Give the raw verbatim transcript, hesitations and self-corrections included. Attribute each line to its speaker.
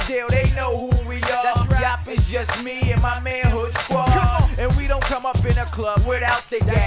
Speaker 1: deal, they know who we are. That's right. Yop is just me and my manhood squad. And we don't come up in a club without the